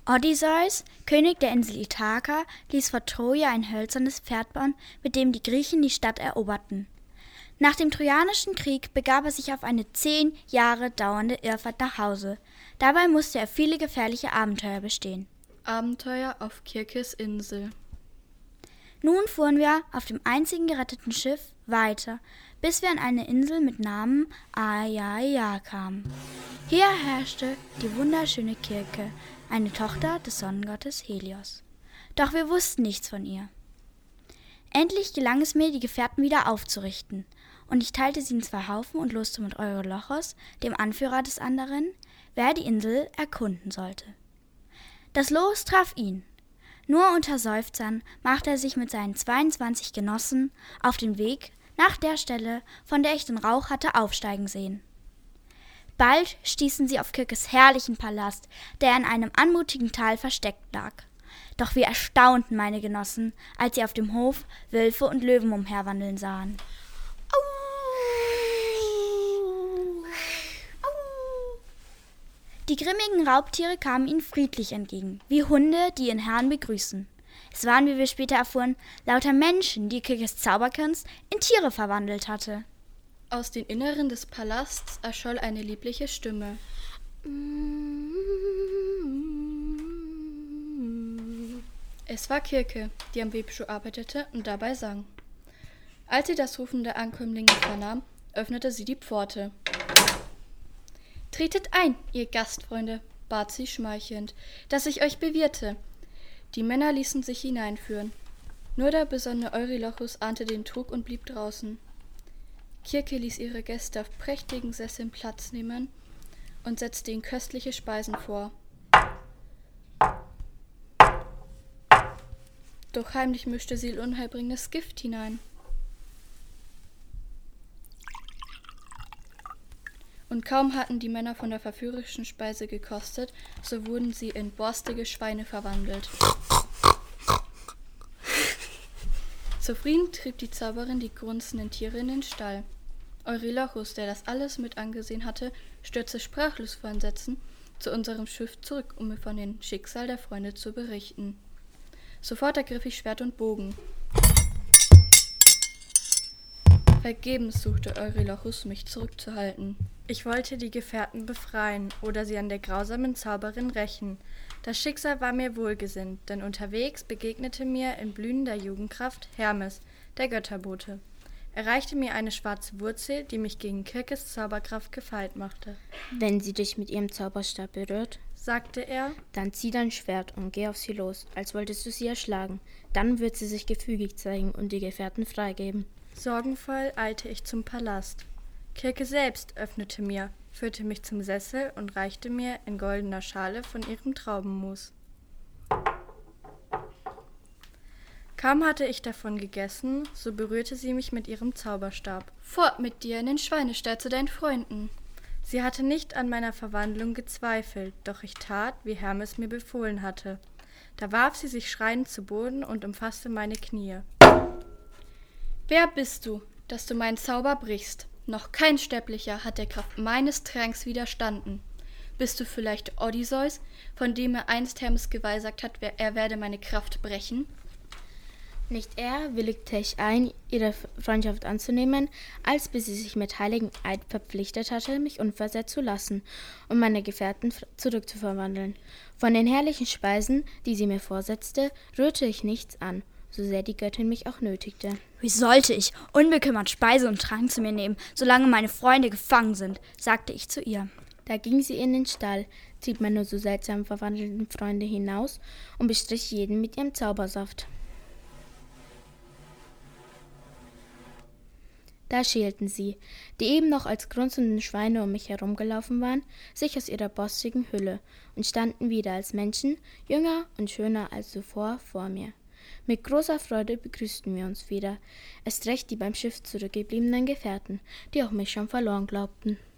Odysseus, König der Insel Ithaka, ließ vor Troja ein hölzernes Pferd bauen, mit dem die Griechen die Stadt eroberten. Nach dem Trojanischen Krieg begab er sich auf eine 10 Jahre dauernde Irrfahrt nach Hause. Dabei musste er viele gefährliche Abenteuer bestehen. Abenteuer auf Kirkes Insel. Nun fuhren wir auf dem einzigen geretteten Schiff weiter, bis wir an eine Insel mit Namen Aiaia kamen. Hier herrschte die wunderschöne Kirke, eine Tochter des Sonnengottes Helios. Doch wir wussten nichts von ihr. Endlich gelang es mir, die Gefährten wieder aufzurichten, und ich teilte sie in 2 Haufen und loste mit Eurylochos, dem Anführer des anderen, wer die Insel erkunden sollte. Das Los traf ihn. Nur unter Seufzern machte er sich mit seinen 22 Genossen auf den Weg nach der Stelle, von der ich den Rauch hatte aufsteigen sehen. Bald stießen sie auf Kirkes herrlichen Palast, der in einem anmutigen Tal versteckt lag. Doch wir erstaunten meine Genossen, als sie auf dem Hof Wölfe und Löwen umherwandeln sahen. Die grimmigen Raubtiere kamen ihnen friedlich entgegen, wie Hunde, die ihren Herrn begrüßen. Es waren, wie wir später erfuhren, lauter Menschen, die Kirkes Zauberkunst in Tiere verwandelt hatte. Aus den Inneren des Palasts erscholl eine liebliche Stimme. Es war Kirke, die am Webstuhl arbeitete und dabei sang. Als sie das Rufen der Ankömmlinge vernahm, öffnete sie die Pforte. »Tretet ein, ihr Gastfreunde«, bat sie schmeichelnd, »dass ich euch bewirte.« Die Männer ließen sich hineinführen. Nur der besonnene Eurylochos ahnte den Trug und blieb draußen. Kirke ließ ihre Gäste auf prächtigen Sesseln Platz nehmen und setzte ihnen köstliche Speisen vor. Doch heimlich mischte sie unheilbringendes Gift hinein. Und kaum hatten die Männer von der verführerischen Speise gekostet, so wurden sie in borstige Schweine verwandelt. Zufrieden trieb die Zauberin die grunzenden Tiere in den Stall. Eurylochos, der das alles mit angesehen hatte, stürzte sprachlos vor Entsetzen zu unserem Schiff zurück, um mir von dem Schicksal der Freunde zu berichten. Sofort ergriff ich Schwert und Bogen. Vergebens suchte Eurylochos, mich zurückzuhalten. Ich wollte die Gefährten befreien oder sie an der grausamen Zauberin rächen. Das Schicksal war mir wohlgesinnt, denn unterwegs begegnete mir in blühender Jugendkraft Hermes, der Götterbote. Er reichte mir eine schwarze Wurzel, die mich gegen Kirkes Zauberkraft gefeit machte. »Wenn sie dich mit ihrem Zauberstab berührt«, sagte er, »dann zieh dein Schwert und geh auf sie los, als wolltest du sie erschlagen. Dann wird sie sich gefügig zeigen und die Gefährten freigeben.« Sorgenvoll eilte ich zum Palast. Kirke selbst öffnete mir, führte mich zum Sessel und reichte mir in goldener Schale von ihrem Traubenmus. Kaum hatte ich davon gegessen, so berührte sie mich mit ihrem Zauberstab. »Fort mit dir in den Schweinestall zu deinen Freunden!« Sie hatte nicht an meiner Verwandlung gezweifelt, doch ich tat, wie Hermes mir befohlen hatte. Da warf sie sich schreiend zu Boden und umfasste meine Knie. »Wer bist du, dass du meinen Zauber brichst? Noch kein Sterblicher hat der Kraft meines Tranks widerstanden. Bist du vielleicht Odysseus, von dem mir einst Hermes geweissagt hat, er werde meine Kraft brechen?« Nicht eher willigte ich ein, ihre Freundschaft anzunehmen, als bis sie sich mit heiligen Eid verpflichtet hatte, mich unversehrt zu lassen und meine Gefährten zurückzuverwandeln. Von den herrlichen Speisen, die sie mir vorsetzte, rührte ich nichts an, so sehr die Göttin mich auch nötigte. »Wie sollte ich unbekümmert Speise und Trank zu mir nehmen, solange meine Freunde gefangen sind?« sagte ich zu ihr. Da ging sie in den Stall, trieb meine so seltsam verwandelten Freunde hinaus und bestrich jeden mit ihrem Zaubersaft. Da schielten sie, die eben noch als grunzende Schweine um mich herumgelaufen waren, sich aus ihrer borstigen Hülle und standen wieder als Menschen, jünger und schöner als zuvor, vor mir. Mit großer Freude begrüßten wir uns wieder, erst recht die beim Schiff zurückgebliebenen Gefährten, die auch mich schon verloren glaubten.